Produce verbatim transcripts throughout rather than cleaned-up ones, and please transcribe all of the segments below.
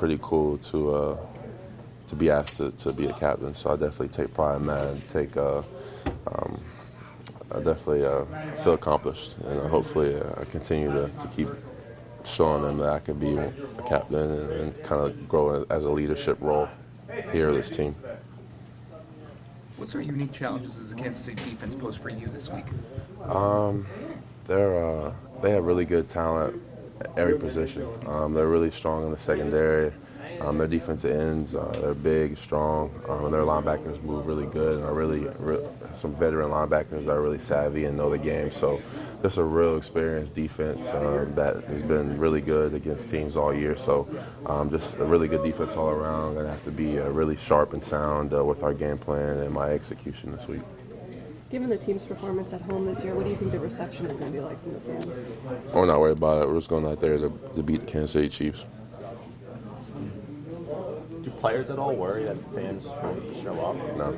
pretty cool to uh, to be asked to, to be a captain. So I definitely take pride in that and take. Uh, um, I definitely uh, feel accomplished, and uh, hopefully uh, I continue to, to keep showing them that I can be a captain and, and kind of grow as a leadership role here with this team. What sort of unique challenges does the Kansas City defense pose for you this week? Um, they're uh, they have really good talent at every position. Um, they're really strong in the secondary. Um, their defensive ends, uh, they're big, strong, um, and their linebackers move really good, and are really, re some veteran linebackers that are really savvy and know the game. So, just a real experienced defense um, that has been really good against teams all year. So, um, just a really good defense all around. Going to have to be uh, really sharp and sound uh, with our game plan and my execution this week. Given the team's performance at home this year, what do you think the reception is going to be like from the fans? We're not worried about it. We're just going out there to, to beat the Kansas City Chiefs. Do players at all worry that the fans won't show up? No.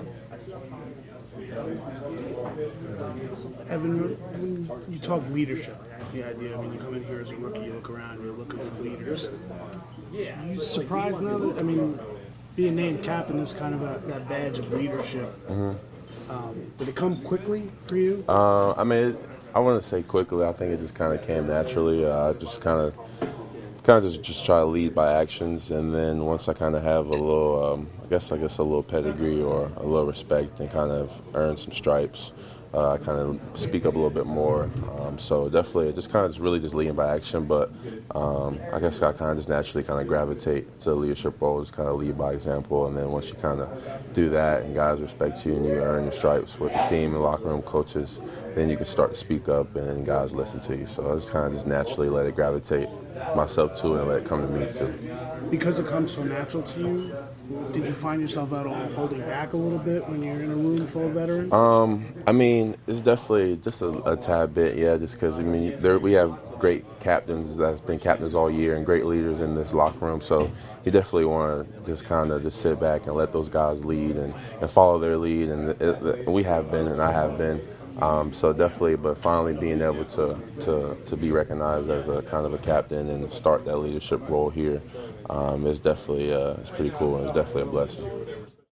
Evan, when you talk leadership, the idea, I mean, you come in here as a rookie, you look around, you're looking for leaders. Are you surprised now that, I mean, being named captain is kind of a, that badge of leadership. Mm-hmm. Um, did it come quickly for you? Uh, I mean, it, I wouldn't say quickly. I think it just kind of came naturally. Uh, I just kind of, kind of just, just try to lead by actions, and then once I kind of have a little, um, I guess, I guess a little pedigree or a little respect, and kind of earn some stripes, uh, I kind of speak up a little bit more. Um, so definitely, just kind of just really just leading by action. But um, I guess I kind of just naturally kind of gravitate to the leadership role, just kind of lead by example. And then once you kind of do that, and guys respect you, and you earn your stripes with the team and locker room coaches, then you can start to speak up, and guys listen to you. So I just kind of just naturally let it gravitate myself to it and let it come to me too. Because it comes so natural to you, did you find yourself at all holding back a little bit when you're in a room full of veterans? Um, I mean, it's definitely just a, a tad bit, yeah, just because, I mean, there, we have great captains that's been captains all year and great leaders in this locker room, so you definitely want to just kind of just sit back and let those guys lead and, and follow their lead, and it, it, we have been and I have been. Um, so definitely, but finally being able to, to, to be recognized as a kind of a captain and start that leadership role here um, is definitely uh, it's pretty cool, and it's definitely a blessing.